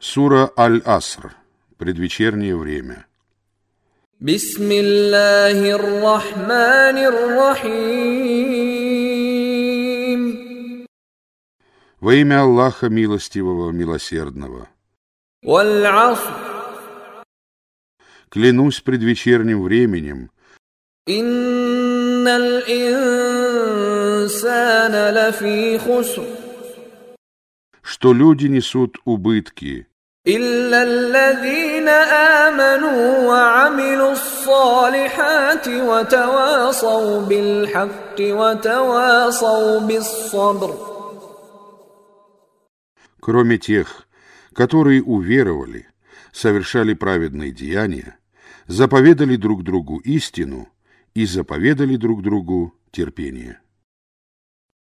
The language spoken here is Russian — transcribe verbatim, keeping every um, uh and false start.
Сура Аль-Аср. Предвечернее время. Бисмиллахир-рахманир-рахим. Во имя Аллаха Милостивого, Милосердного. Валь-аср. Клянусь предвечерним временем. Инналь инсана лафи хуср. Что люди несут убытки. إلا الذين آمنوا وعملوا الصالحات وتواصوا بالحق وتواصوا بالصبر. Кроме тех, которые уверовали, совершали праведные деяния, заповедали друг другу истину и заповедали друг другу терпение.